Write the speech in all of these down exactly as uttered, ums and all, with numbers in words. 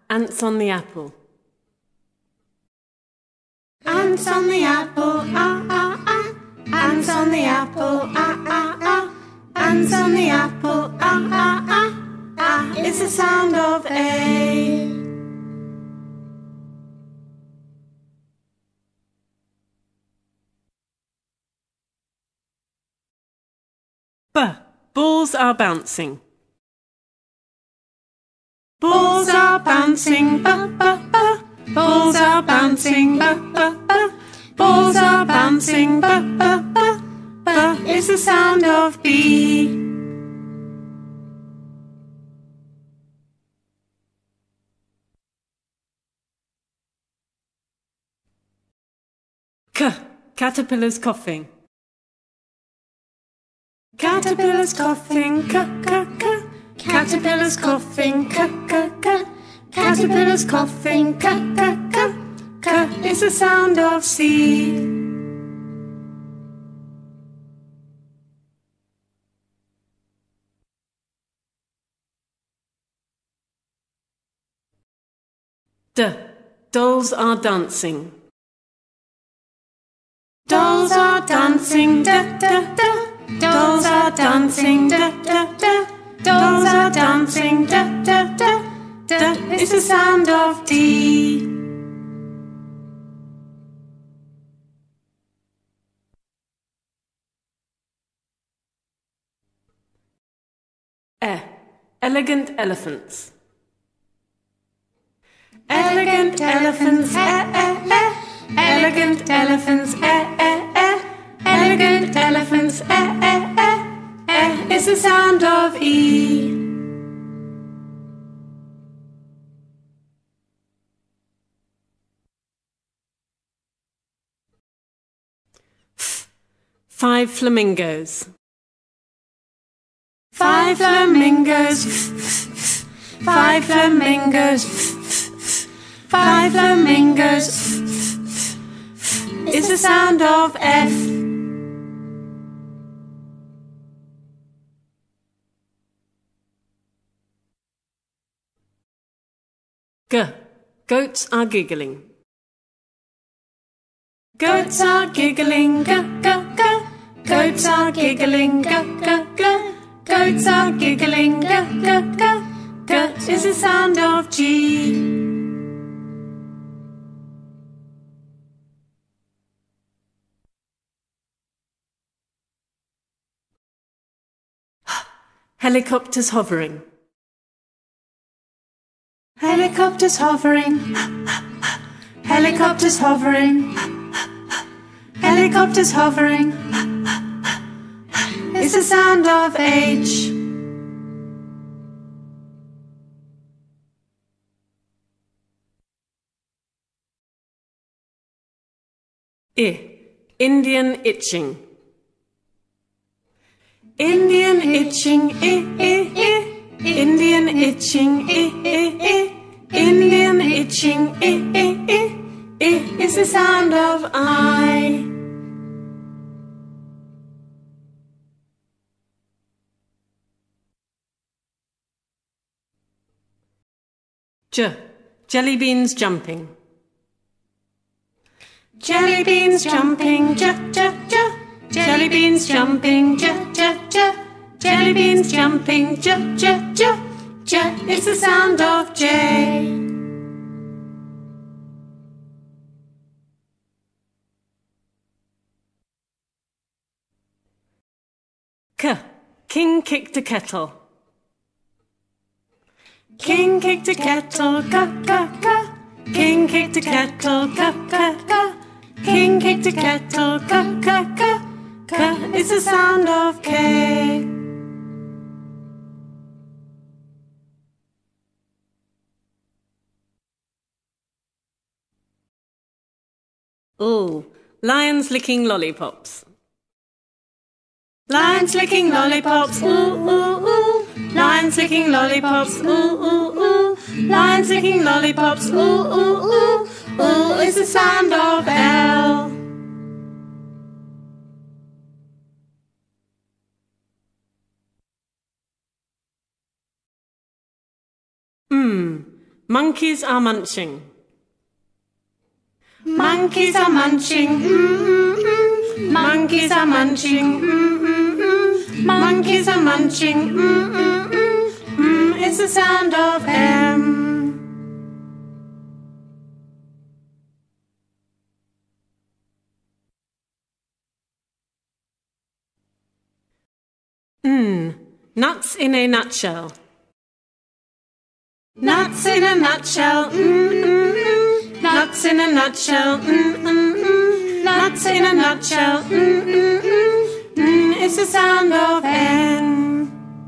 Ants on the apple. Ants on the apple, ah, ah, ah. Ants on the apple, ah, ah, ah. Ants on the apple, ah, ah, ah. Ah is the sound of A. B. Balls are bouncing. Balls are bouncing, ba, ba, ba. Balls are bouncing, ba, ba, ba. Balls are bouncing, ba, ba, ba. Ba is the sound of B. C. Caterpillars coughing. Caterpillars coughing, c, c, c. Caterpillars coughing, c, c, c. Caterpillars coughing, c, c, c. C is the sound of C. D. Dolls are dancing. Dolls are dancing, da, da, da. Dolls are dancing, da, da, da. Dolls are dancing, da, da, da. Da is the sound of D. E. Elegant elephants. Elegant elephants, eh, eh, eh. Elegant elephants, eh, eh, eh. Elegant elephants, eh, eh, eh. Eh is the sound of E. F. Five flamingos. Five flamingos, five flamingos, five flamingos is the sound of F. G. Goats are giggling. Goats are giggling, g, g, g. Goats are giggling, g, g, g. Goats are giggling, g, g, g. G is the sound of G. Helicopters hovering. Helicopters hovering. Helicopters hovering. Helicopters hovering is the sound of H. I. Indian itching. Indian itching, I, I, I. Indian itching, I, I, I. Indian itching, I, I, I. I is the sound of I. J. Jelly beans jumping. Jelly beans jumping, j, j, j. Jelly beans jumping, j, j, j. Jelly beans jumping, j, j, j. J is the sound of J. K. King kicked a kettle. King kicked a kettle, k, k, k. King kicked a kettle, k, k, k. King kicked a kettle, k, k, k. K is the sound of K. Ooh, lions licking lollipops. Lions licking lollipops, ooh, ooh, ooh. Lions licking lollipops, ooh, ooh, ooh. Lions licking lollipops, ooh, ooh, ooh. Ooh is the sound of L. Mm. Monkeys are munching. Monkeys are munching. Mm-mm-mm. Monkeys are munching. Mm-mm-mm. Monkeys are munching. Mm-mm-mm. Mm, it's the sound of M. Mm, nuts in a nutshell. Nuts in a nutshell. Mm-mm-mm. Nuts in a nutshell. Mm-mm-mm. Nuts in a nutshell. Mm-mm-mm. Mm, it's the sound of N.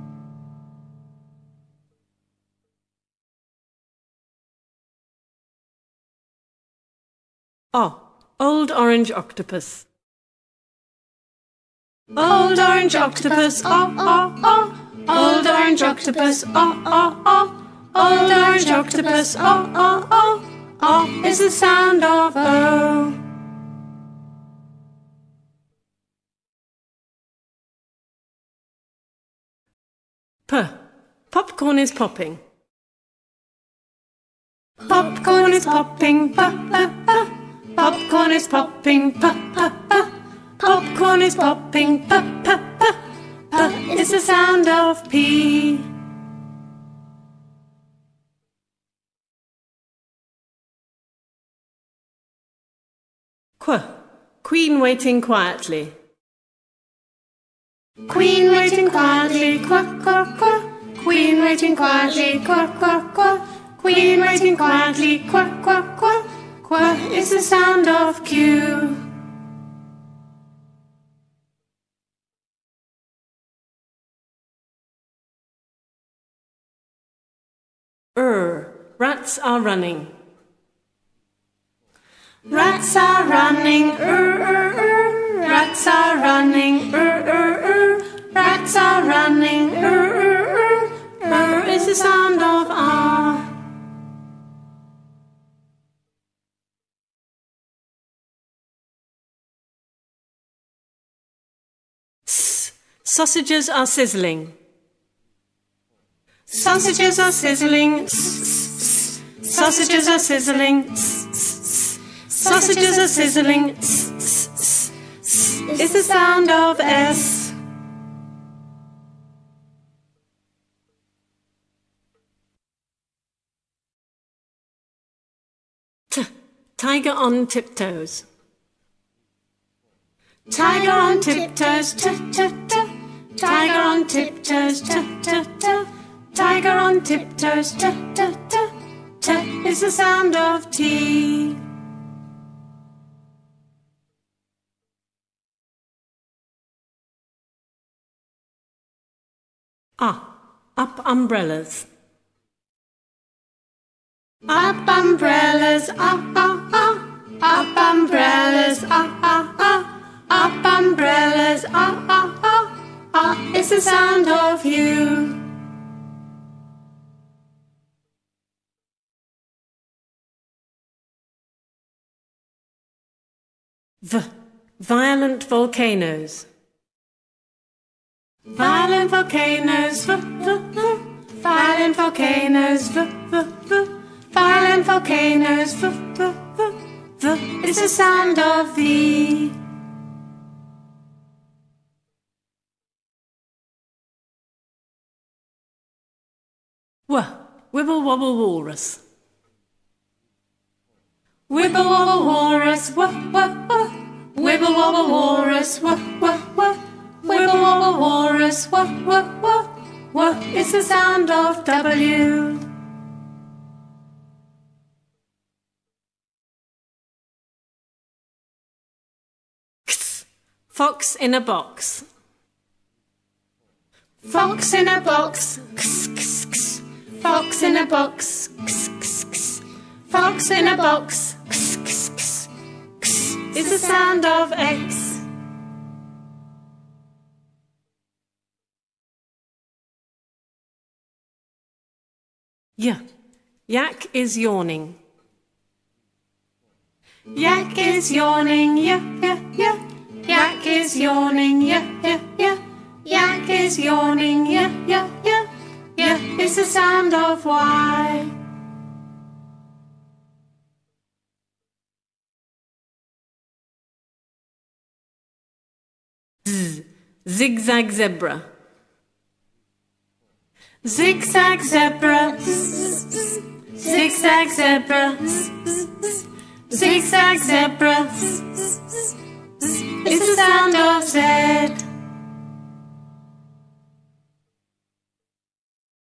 Oh, old orange octopus. Old orange octopus, oh, oh, oh. Old orange octopus, oh, oh, oh. Old orange octopus, oh, oh, oh. Oh, it's the sound of O. P. Popcorn is popping. Popcorn is popping, pa, pa, pa. Popcorn is popping, pa, pa, pa. Popcorn is popping, pa, pa, pa, pa. It's the sound of P. Qu. Queen waiting quietly. Queen waiting quietly, qua, qua, qua. Queen waiting quietly, qua, qua, qua. Queen waiting quietly, qua, qua, qua. Qua is the sound of Q. Er. Rats are running. Rats are running, er, er, er. Rats are running, er, er, er. Rats are running, er, er, er. Er is the sound of R. S. Sausages are sizzling. Sausages are sizzling. Sausages are sizzling. Sausages are sizzling. It's the sound of S. T. Tiger on tiptoes. Tiger on tiptoes. T, t, t. Tiger on tiptoes. T, t, t. Tiger on tiptoes. T, t, t. T is the sound of T. Ah. Up umbrellas. Up umbrellas, up, up, up. Up umbrellas, up, up, up. Up umbrellas, up, up, up. Up is the sound of U. V. Violent volcanoes. Violent volcanoes, v, v, v. Violent volcanoes, v, v, v. Violent volcanoes, v, v, v. V is the sound of V. W. Wibble wobble walrus. Wibble wobble walrus, w, w, w. Wibble wobble walrus, w, w, w. Wibble wobble walrus, w, w, w. W is the sound of W. X. Fox in a box. Fox in a box, x, x, x. Fox in a box, x, x, x. Fox in a box, x, x, x. X is the sound of X. Y. Yak is yawning. Yak is yawning, yeah, yeah, yeah. Yak is yawning, yeah, yeah, yeah. Yak is yawning, yeah, yeah, yeah. Yeah, it's the sound of Y. Z. Zigzag zebra. Zigzag zebra. Zigzag zebra. Zigzag zebra.